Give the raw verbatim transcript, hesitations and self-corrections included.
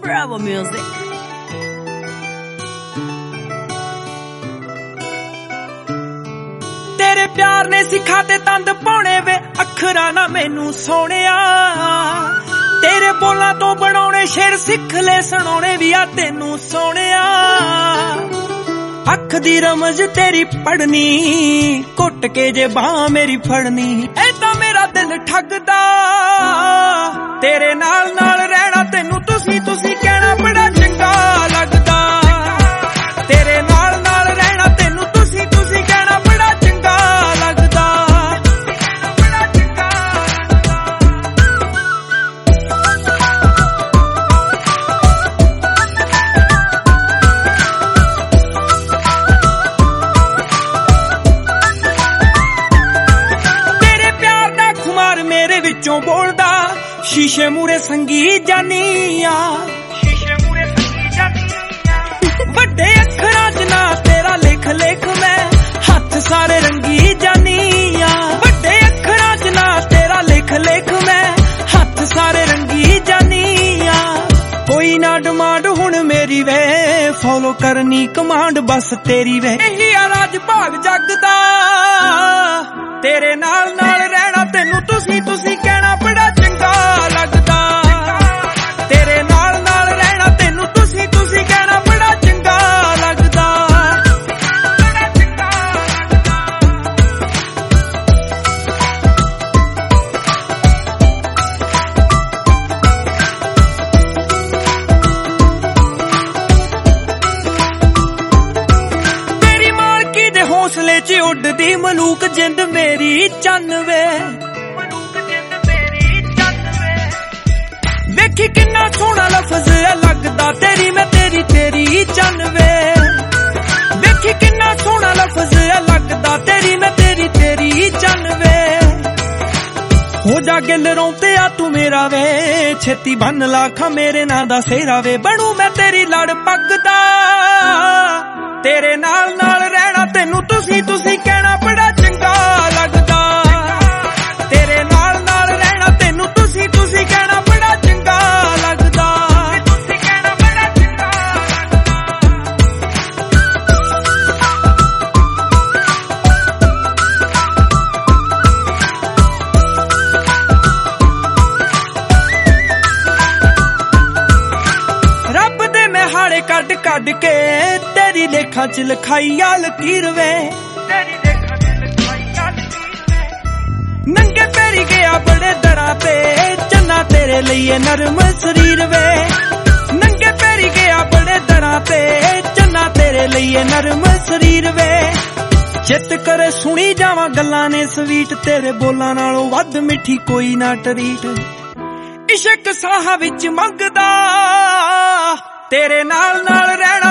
Bravo Music. तेरे प्यार ने सिखाते तंद पाने वे अखरा ना मैनू सोनिया तेरे बोलां तो बनाने शेर सिख ले सुनाने भी आ तेनू सोनिया अख दी रमज तेरी पढ़नी घुट के जे बाह मेरी फड़नी ए तां मेरा दिल ठगदा तेरे नाल नाल रहना तेनू तुसी तुसी कहना बड़ा चंगा लगदा तेरे नाल नाल रहना तेनू तुसी तुसी कहना बड़ा चंगा लगदा तेरे प्यार दा खुमार मेरे विचों बोलदा शीशे मूरे संगी जानिया शीशे मूरे संगी जानिया वड्डे अखरां च ना तेरा लिख लिख मैं हथ सारे रंगी जानिया वड्डे अखरां च ना तेरा लिख लिख मैं हथ सारे रंगी जानिया कोई ना डिमांड हुण मेरी वे फॉलो करनी कमांड बस तेरी वे यही आ राज भाग जगदा तेरे नाल नाल रहना तेनू तुसी तुसी कहना बड़ा चंगा लगदा तेरे नाल नाल रहना तेनू तुसी तुसी कहना बड़ा चंगा लगदा बड़ा चंगा तेरी मालकी दे हौसले च उड्डदी मलूक जिंद मेरी चन्न वे वेखी किन्ना सोहना लफज लगदा तेरी मैं तेरी तेरी चन्न वे वेखी किन्ना सोहना लफज लगदा तेरी मैं तेरी तेरी चन्न वे हो जा गिल रौंते आ तू मेरा वे छेती बन लाखा मेरे नां दा सेरा वे बनू मैं तेरी लड़ पगदा तेरे नाल नाल रहना तेनू तुसी तुसी कहना बड़ा चंगा लगदा तेरे नाल नाल रहना तेनू तुसी तुसी कहना बड़ा चंगा लगदा तुसी कहना बड़ा चंगा रब दे मैं हाड़े कड कड के तेरी लेखा च लिखाई आ लकीर वे तेरी लेखा च लिखाई आ लकीर वे नंगे पैरी गया बड़े दरां ते चन्ना तेरे लिए नरम शरीर वे नंगे पैरी गया बड़े दरां ते चन्ना तेरे लिए नरम शरीर वे चित करे सुनी जावां गल्लां ने स्वीट तेरे बोलां नालों वध मिठी कोई ना टरीट इश्क साहां विच मंगदा तेरे नाल नाल रहना